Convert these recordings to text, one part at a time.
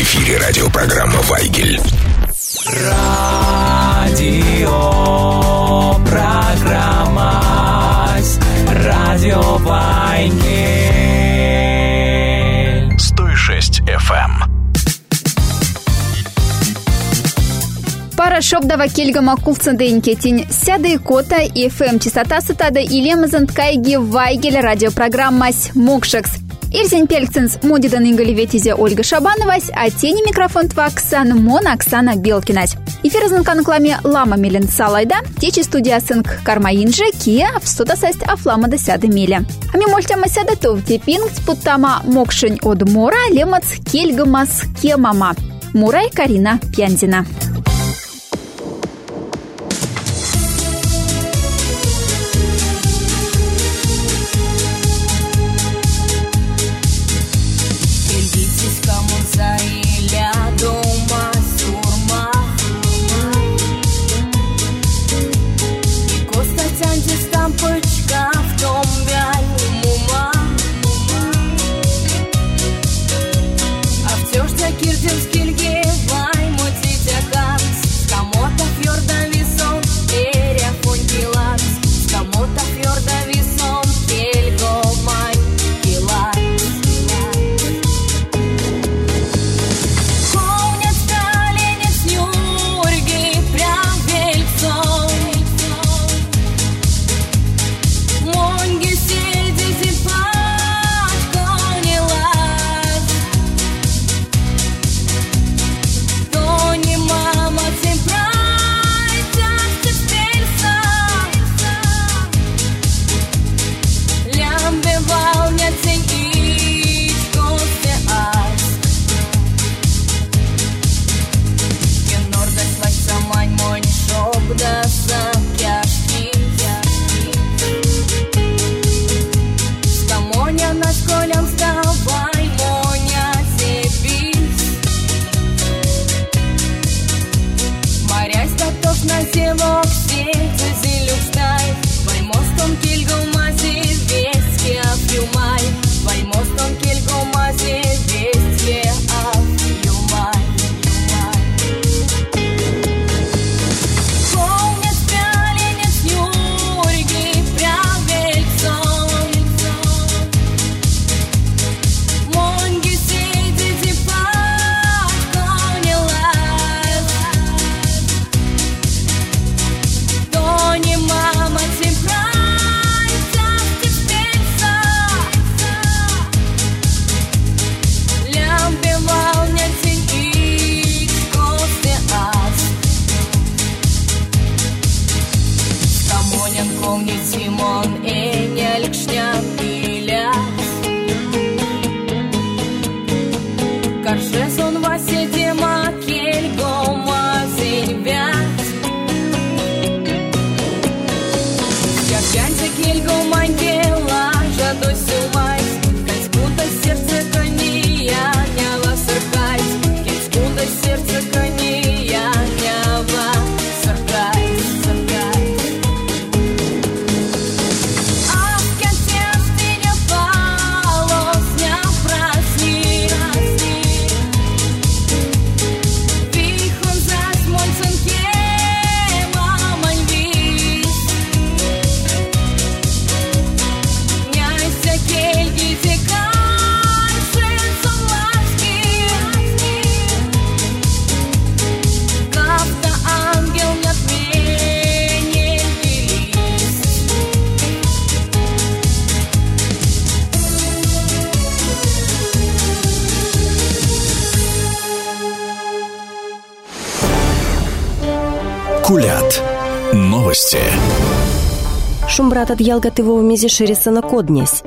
эфире радиопрограмма «Вайгель». Радиопрограмма «Радио Вайгель». 106 FM. Пара шобдава кельгама кулценденькетин сяда и кота и ФМ частота сутада и лемазан ткайги Вайгель радиопрограммась Мокшекс. Ирзень Пелькцинс модидан ингалеветизе Ольга Шабановась, а тени микрофон тва Оксана Белкинась. Эфир занкан кламе Лама Милен Салайда, течи студия сынк Кармаинже, Кия, в студасасть Афлама да сяда миля. А ми мольтяма сяда тов тепинг спуттама Мокшень от Мора, лемац кельгамас кемама. Мурай Карина Пьянзина. Кулят. Новости. Шумбрат от ялгатывого мези шереса на коднесь.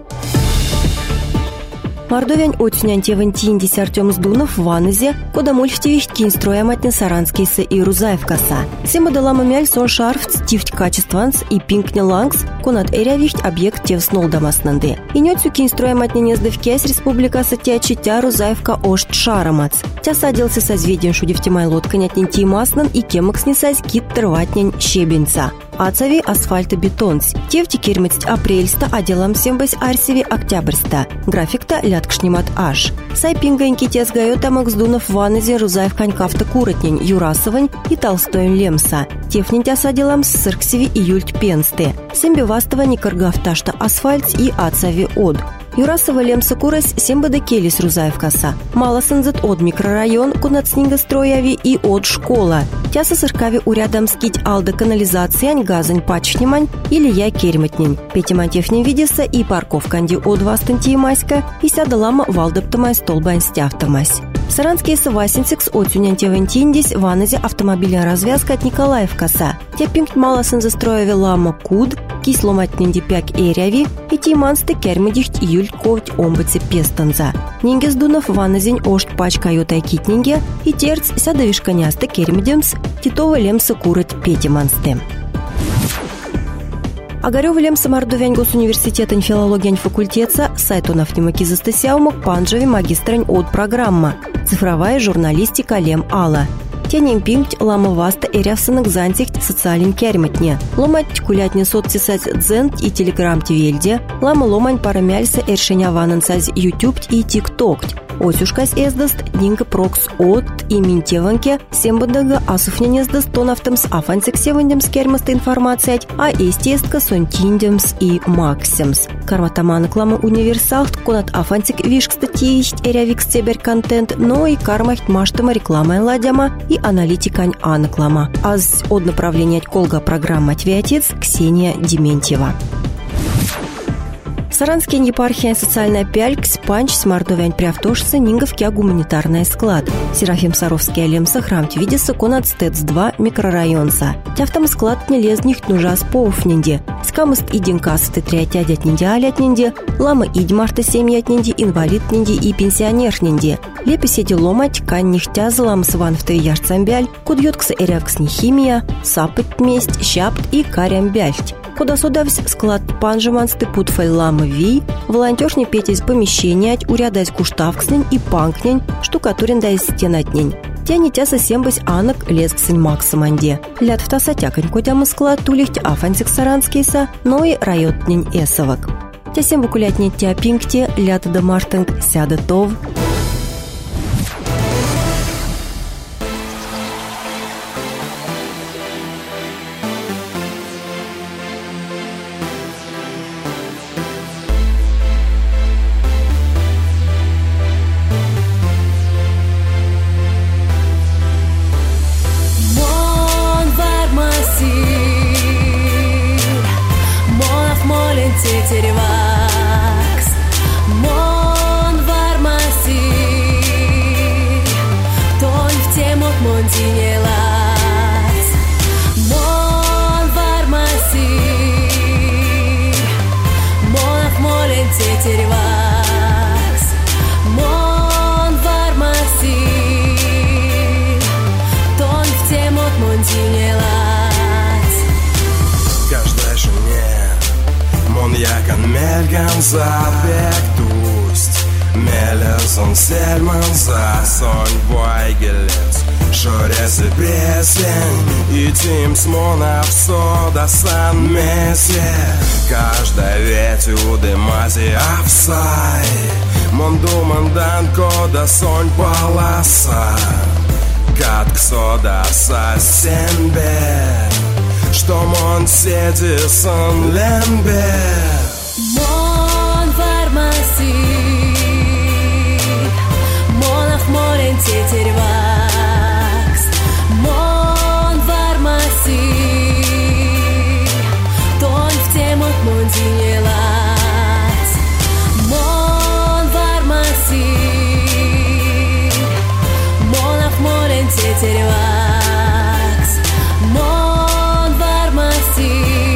Мордовянь отсюнян тевентиндись Артем Сдунов в Ванезе, кода мульфтивихт кинстроя матня Саранскийса и Рузаевкаса. Сема далама мяль сон шарфт тифть качестванс и пинкня лангс, конат эрявихт объект тев снолдамаснанды. И нёцю кинстроя матня нездавкясь республика сатячи тя Рузаевка ошт шарамац. Тя садился созведен шудевтимай лодка нятнин тимаснан и кемок снесась кит трватнянь щебенца. ацави асфальтобетонс. Тевти кермить апрельста, а делам сембась арсеви октябрьста. Графикта ляткшнимат аш. Сайпинганьки тезгаю тамак сдунов ванызе Рузаев конькавта куротнень Юрасовань и Толстоин лемса. Тефнентя саделам сырксеви июльт пенсты. Сембевастова никаргавташта асфальт и ацави од. Юрасова лемса курась сембада келис Рузаев коса. Мало сынзат од микрорайон, кунат снегострояви и од школа. Тяса сыркави урядом скить алда канализациянь, газань пачнемань или я кермитнень. Петимантевнем видеса и парковканди од вастантии маська и сяда лама валдептамай столбань стяфтамась. Саранские савасинцикс от сюнянтевентиндись ваназе автомобильная развязка от Николаев коса. Тепинг мало сынзастрояви лама куд, кисломатненди пяк эряви и тимансты кермидихт июль ковть омбаце пестанза. Нингес дунов ваназень ошт пачка йотай китнинге и терц сядовишканясты кермидемс титова лемса курать петимансты. Огарёва лемса мардувянь госуниверситетань филологиян факультетса сайтонов немакизастасяумок панжави магистрань от программа «Цифровая журналистика лем ала». Тянем пинкт лама васта эрясынок зантихт социален кермитне. Ломать кулятне соцсисать дзент и телеграм твельде. Лама ломань парамяльса эршеня ванансаз ютуб и тикток. Осюшкась эздаст динка прокс от и минтеванке сембадага асуфнене сдаст тонавтамс афансик севандемс кермаста информациять, а эстестка сонтиндемс и максимс. Карматаманок лама универсалт конат афансик вишк статьеищ эрявикс цебер контент, но и кармахт маштама реклама ладяма и аналитикань анаклама. Аз от направления колга программа твятец Ксения Дементьева. Саранский епархия социальная пяльк спанч смардовянь приавтошся нинговкя гуманитарная склад. Серафим Саровский алемса храм твидеса конат стец-2 микрорайонса. Тяфтам склад не лезних нужа споуфненде. Скамыст идин касты триатядят нинде алятненде, лама идьмарта семьятненде, инвалидненде и пенсионерненде. Лепи сети ломать кань нихтя злам сванфты яшцамбяль, кудьоткса эрякс нихимия, сапыть месть, щапт и карямбяльть. Куда судавсь склад панжемансты путфай ламы ви, волонтёршни петесь помещениять, урядать куштавкснень и панкнень, штукатурин да из стенатнень. Тяни тяса сембась анок лесксень максаманде. Лят втасатякань котям склад тулихть афансик саранскийса, но и райотнень эсовок. Тясем выкулятнень тя пинкте, лят да мартынг сяда тов. Zabiegtust, Meleson Selman Zason Vaigelets, Šoresi piesien, и тим смона в сода сан месе. Каждая веть удымази авсай, Монду мандан кода сонь паласа, Катк сода сасенбе, Что мон седи сон лембе. Mon farmasi, monaf moren tetervax. Mon farmasi, ton в темот монзинелац. Mon farmasi, monaf moren tetervax. Mon farmasi.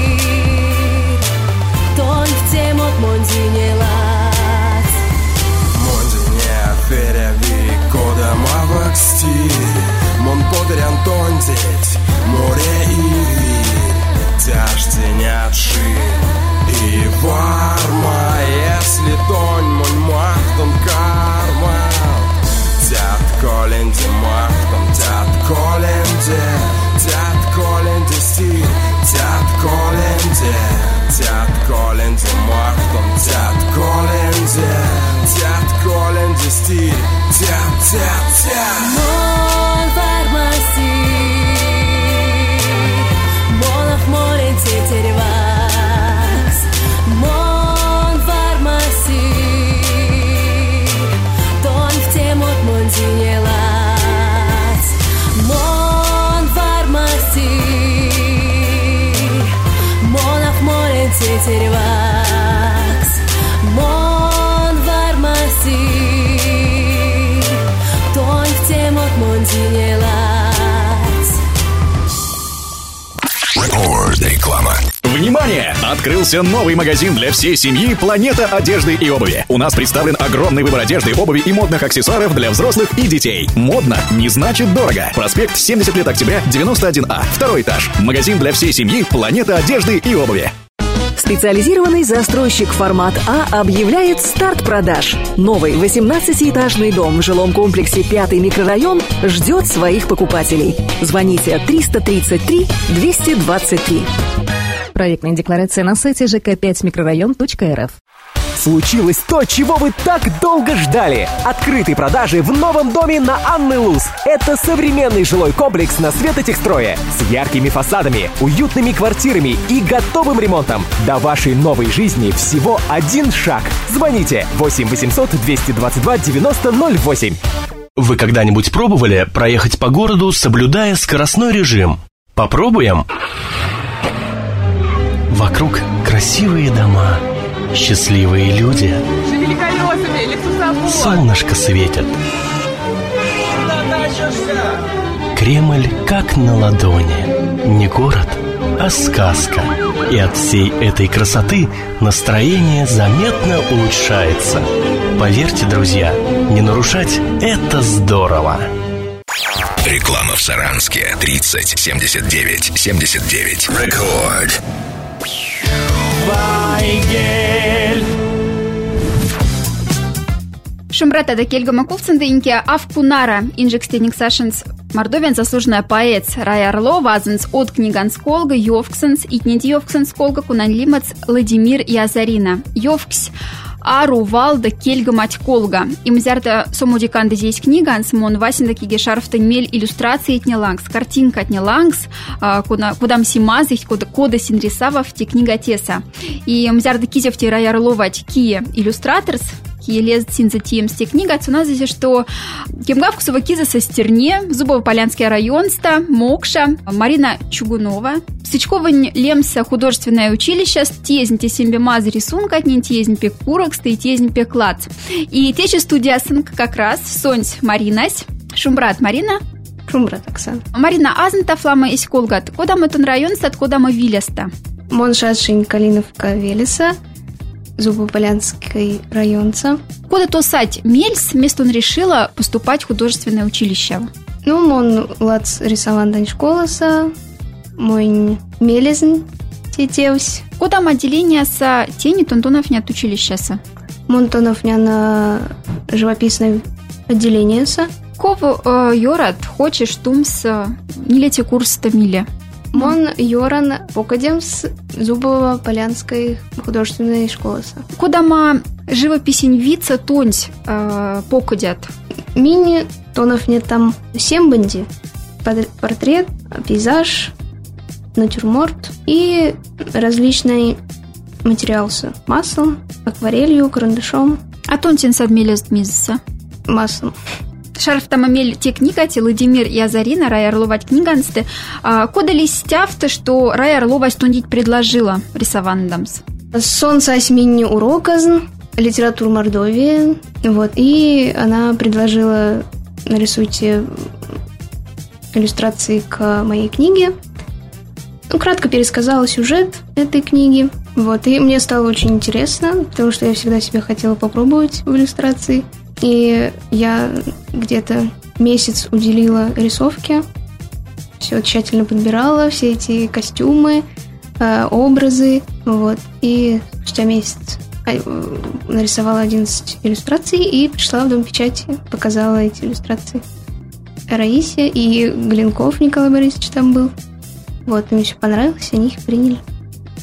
Мондине феряви кода мавак стиль, Мон подарян тонтеть, море и вир, Тяжтенятши и варма, Если тонь монь махтом карма, Тят коленде махтом, тят коленде стиль, тят stih. Mon farmasi, monaf moren tetervax. Mon farmasi, ton v temot mon zinelac. Mon farmasi, monaf moren tetervax. Mon farmasi, ton в темот mon zinelac. Реклама. Внимание! Открылся новый магазин для всей семьи «Планета одежды и обуви». У нас представлен огромный выбор одежды, обуви и модных аксессуаров для взрослых и детей. Модно не значит дорого. Проспект 70 лет октября, 91А, второй этаж. Магазин для всей семьи «Планета одежды и обуви». Специализированный застройщик «Формат А» объявляет старт продаж. Новый 18-этажный дом в жилом комплексе «5-й микрорайон» ждет своих покупателей. Звоните 333 223. Проектная декларация на сайте жк5микрорайон.рф. Случилось то, чего вы так долго ждали. Открытые продажи в новом доме на Анны Луз. Это современный жилой комплекс на Светотехстрое с яркими фасадами, уютными квартирами и готовым ремонтом. До вашей новой жизни всего один шаг. Звоните 8 800 222 90 08. Вы когда-нибудь пробовали проехать по городу, соблюдая скоростной режим? Попробуем? Вокруг красивые дома, счастливые люди. Солнышко светит. Кремль как на ладони. Не город, а сказка. И от всей этой красоты настроение заметно улучшается. Поверьте, друзья, не нарушать – это здорово. Реклама в Саранске. 30 79 79. Рекорд. Вайгель. Шумбрата келгама кувцындынке Авкунара инжекстеник сашинс Мордовиан заслуженная поэт Рая Орлова азынс от книганс колга Йовксенс итнеди Йовксенс колга кунанлимац Владимир и Азарина. Йовкс ару валда кельгамать колга. Имзярда сомудиканды здесь книганс мон васинда киге шарфтын мель иллюстрации этнелангс, картинка этнелангс, кудам симазых, кода синрисава в те книга теса. И мзярда кизевти Рая Орлова кие иллюстраторс, лез синзатием с те книга, цена здесь, что Кемгавкусова киза со Стерне, Зубово-Полянский район, Мокша, Марина Чугунова, Сычковань Лемса художественное училище, Тезните Симбемаз рисунка, Тезнипе Курок, Тезнипе Клад. И тече студия сынка как раз Сонь Маринась, Шумбрат Марина. Шумбрат Оксана. Марина Азанта Флама из Колгат. Куда мы тон район, куда мы Вилеста? Моншадшин Калиновка Велеса. Зубополянский районца. Куда то сать Мельс, место он решила поступать в художественное училище? Ну, он лац рисован дань школаса, мой мелезн тетевсь. Куда отделение с тени тонтонов не от училища? Монтонов не на живописное отделение. Кого Йорат хочешь тумс не лети курс тамиле? Мон Йоран покадем с Зубово-Полянской художественной школы. Куда ма живописень вица тонсь покадят? Мини тонов нет там 7 банди. Портрет, пейзаж, натюрморт и различные материалы. Маслом, акварелью, карандашом. А тонтин садмелест мизса? Маслом. Шарф там имели те книга, Владимир и Азарина, Рая Орлова книгансты. Кода ли стяфты, что Рая Орлова стундить предложила рисовандамс? Солнце осьминни уроказн, литература Мордовии. Вот, и она предложила нарисуйте иллюстрации к моей книге. Ну, кратко пересказала сюжет этой книги. Вот, и мне стало очень интересно, потому что я всегда себе хотела попробовать в иллюстрации. И я где-то месяц уделила рисовке, все тщательно подбирала, все эти костюмы, образы, вот. И спустя месяц нарисовала 11 иллюстраций и пришла в Дом печати, показала эти иллюстрации Раисе, и Глинков Николай Борисович там был. Вот, им все понравилось, они их приняли.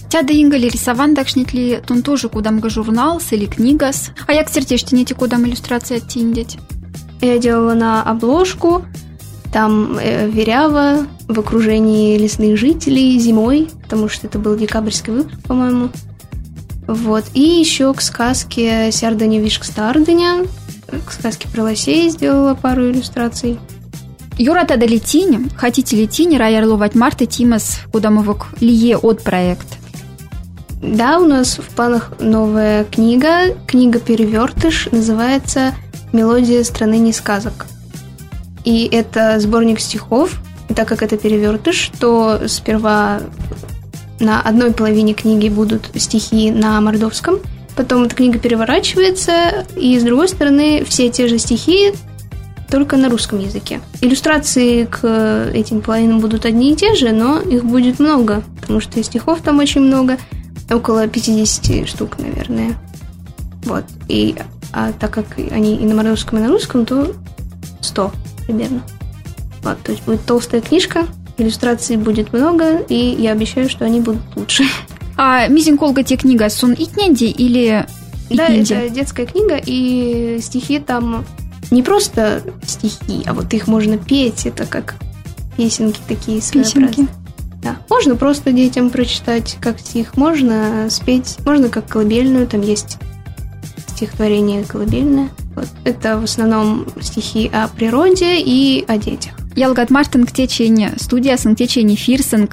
Тяда ингали рисован такшнит ли тон тоже кудам журналс или книгас. А як тертештините кудам иллюстрации оттиндеть? Я делала на обложку, там верява в окружении лесных жителей зимой, потому что это был декабрьский выпуск, по-моему. Вот. И еще к сказке «Сярданя вишк стардыня», к сказке про лосей сделала пару иллюстраций. Юра, тогда летине, хотите летине, раярловать Марта Тимас, кудамовок лие от проект? Да, у нас в планах новая книга «Перевертыш», называется «Мелодия страны несказок». И это сборник стихов, и так как это перевертыш, то сперва на одной половине книги будут стихи на мордовском, потом эта книга переворачивается, и с другой стороны все те же стихи, только на русском языке. Иллюстрации к этим половинам будут одни и те же, но их будет много, потому что и стихов там очень много, около 50 штук, наверное. Вот. А так как они и на мордовском, и на русском, то 100 примерно. Вот, то есть будет толстая книжка, иллюстраций будет много, и я обещаю, что они будут лучше. А мизинколга те книга сун итненди или итненди? Да, это детская книга, и стихи там не просто стихи, а вот их можно петь, это как песенки такие своеобразные. Да, можно просто детям прочитать как стих, можно спеть, можно как колыбельную, там есть стихотворение колыбельное. Вот. Это в основном стихи о природе и о детях. Ялгат Мартин к течени студия, сын течени фирсинг.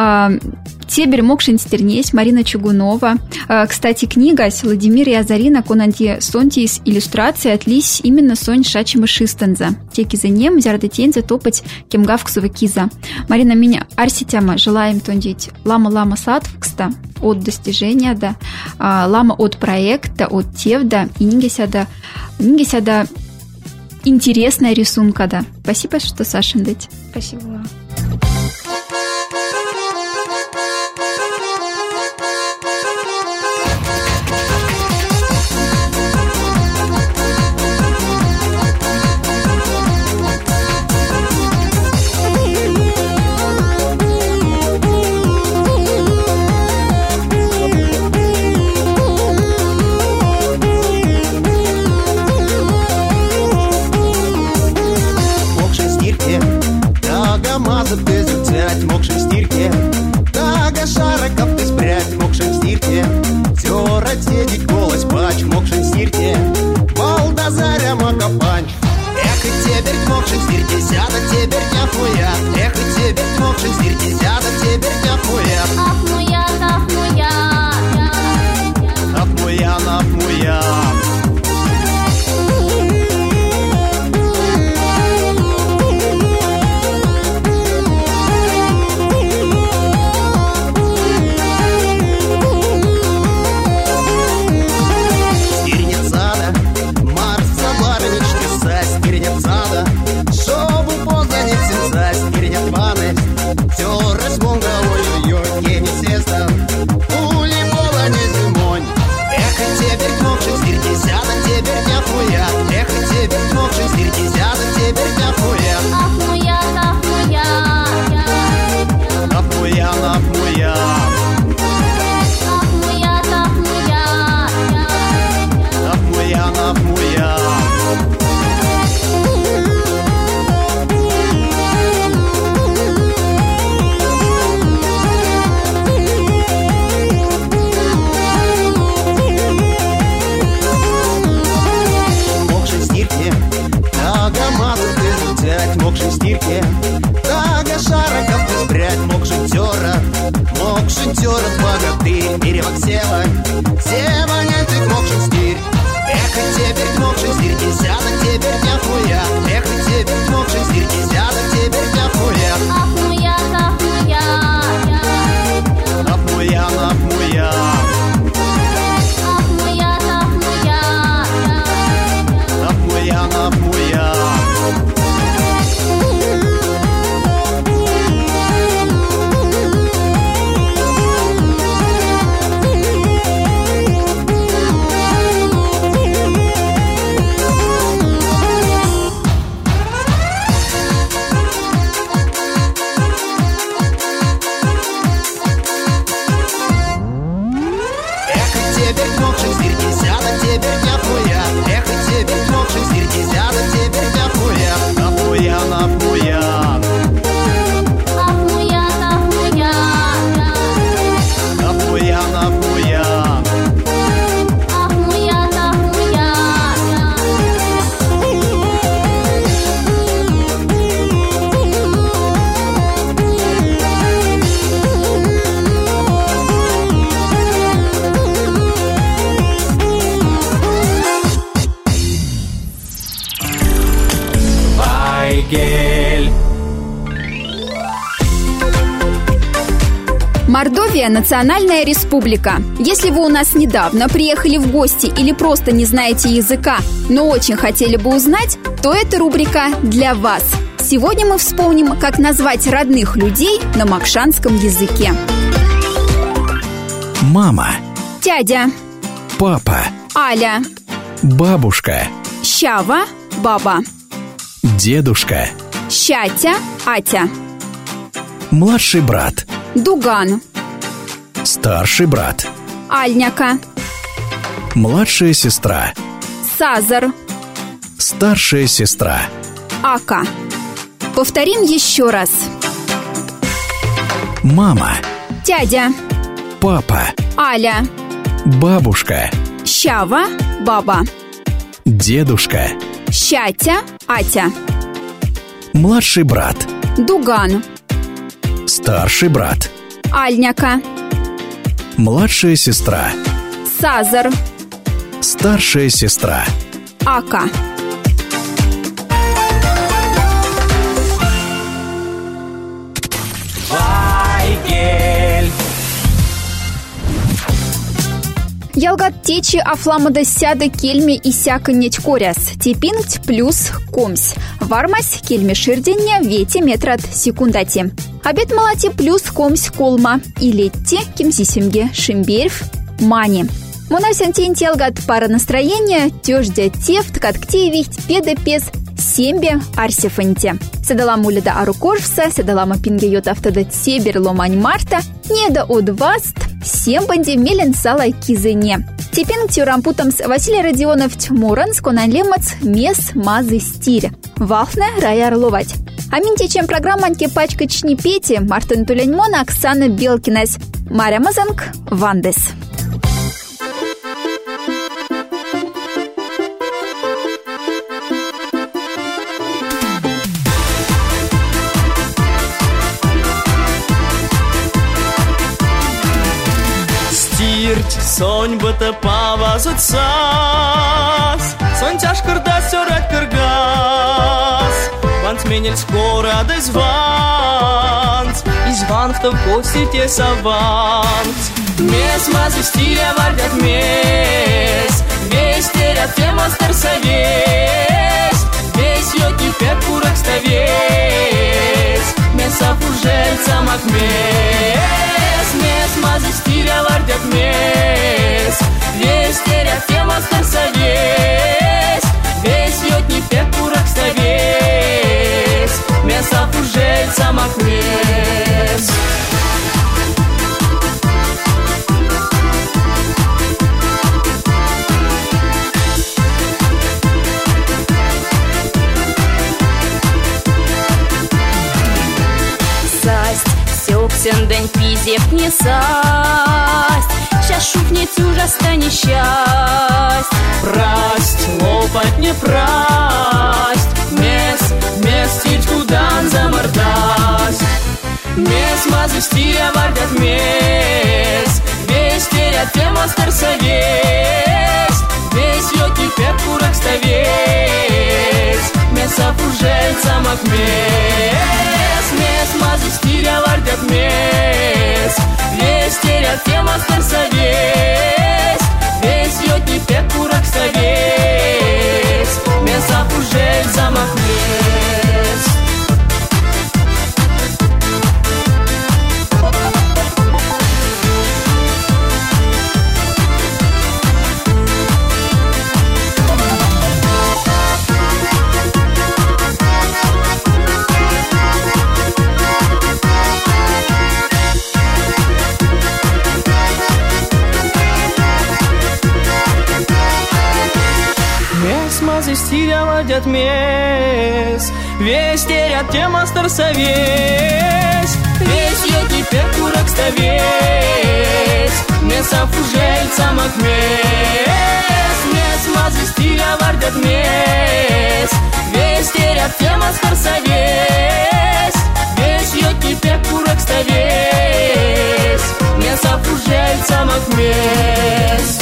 Тебер Мокшин Стернесь, Марина Чугунова. Кстати, книга Владимира и Азарина Конанти Сонтис иллюстрации отлись именно Сонь Шачима Шистенза. Теки за нем зярдетензе топать кемгавксова киза. Марина меня арситяма желаем тондить лама садвкста от достижения, да, лама от проекта, от тевда и нингесяда интересная рисунка, да. Спасибо, что Сашин дать. Спасибо вам. Мокшим стирке, тага шараков ты спрячь, мокшим стирке, тёра тедить голос пач, мокшим стирке, балдазаря макапанч. Эх, и тебер мокшим стирке, сяда тебер няхуя, эх, и тебер мокшим стирке, сяда тебер няхуя. Афмуя, афмуя, афмуя, афмуя. Вайгель. Мордовия – национальная республика. Если вы у нас недавно приехали в гости или просто не знаете языка, но очень хотели бы узнать, то эта рубрика для вас. Сегодня мы вспомним, как назвать родных людей на макшанском языке. Мама. Дядя. Папа. Аля. Бабушка. Щава. Баба. Дедушка. Щатя. Атя. Младший брат. Дуган. Старший брат. Альняка. Младшая сестра. Сазар. Старшая сестра. Ака. Повторим еще раз. Мама. Дядя. Папа. Аля. Бабушка. Щава. Баба. Дедушка. Щатя. Атя. Младший брат. Дуган. Старший брат. Альняка. Младшая сестра. Сазар. Старшая сестра. Ака. Вайгель. Ялгат течи афламада сяда кельме и сяканнеть коряс. Типинgt плюс комсь. Вармась кельме ширденья вети метрат секундати. Обед малати плюс комсь колма. И летти кимсисимге шимберв мани. Монасентин телгат пара настроения тёждя тефт катктеевихт педа пес сембе арсифанте. Седалам улида арукоржса, седалама пингайот автодат себер ломань марта, неда удваст, сембанди мелен сала кизыне. Типинг тюрампутамс Василий Родионов Тьмуран сконанлемац мес мазы стире. Вахна раяр ловать. Аминте чем программаньке пачка чнипети Мартин Туляньмона Оксана Белкинес. Маря Мазанг Вандес. Сонь быта павазут сас, сонь тяжкарда сёрать кыргас. Ванс менель скоро да изванс, изван в кости те саванс. Мес мазы стиля вардят мес, весь терят те мастер совесть, весь йоти пек курок ставесть, меса фужель самак мес, мес мазы стиля вардят мес, весь терят те мастер совесть, весь йоти пек курок ставесть, меса фужель самак мес. Сен день пизек не састь, щас шуфнет ужасно несчасть. Прасть, лопать не прасть, мес тить кудан замордасть. Мес мазы стиля вардят мес, весь терят те мастер совесть, весь йоти пек курок ставесть, меса фужель самак мес, мес мазы стиля вардят мес, весь терят те мастер совесть, весь йоти пек курок ставесть, меса фужель самак мес. Мазы стиля водят мес, весь терят те мастер совесть, весь йоти пек курок ставесть, меса фужель самак мес, мес мазы стиля вардят мес, весь терят те мастер совесть, весь йоти пек курок ставесть, меса фужель самак мес.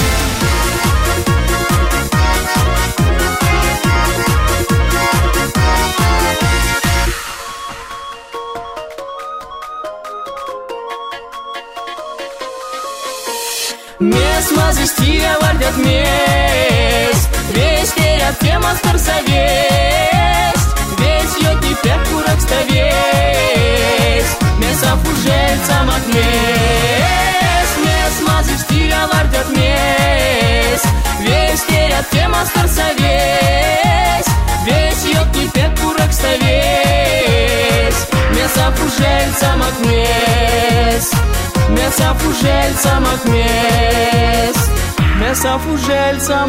мазы стиля вардят мест. Весь терят тема старса весть. Весь йоти пек курак ставесть. Меса фужельца макмес. Мес мазы стиля вардят мест. Весь терят тема старса весть. Весь йоти пек курак ставесть. Меса фужельца макмес. Меса фужельца макмес. Меса фужельца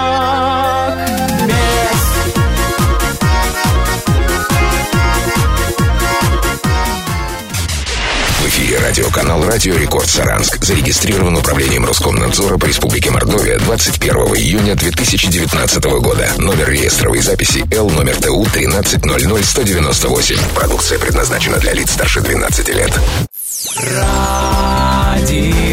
макмес. В эфире радиоканал «Радио Рекорд Саранск». Зарегистрирован управлением Роскомнадзора по Республике Мордовия 21 июня 2019 года. Номер реестровой записи Л номер ТУ 1300198. Продукция предназначена для лиц старше 12 лет. Радио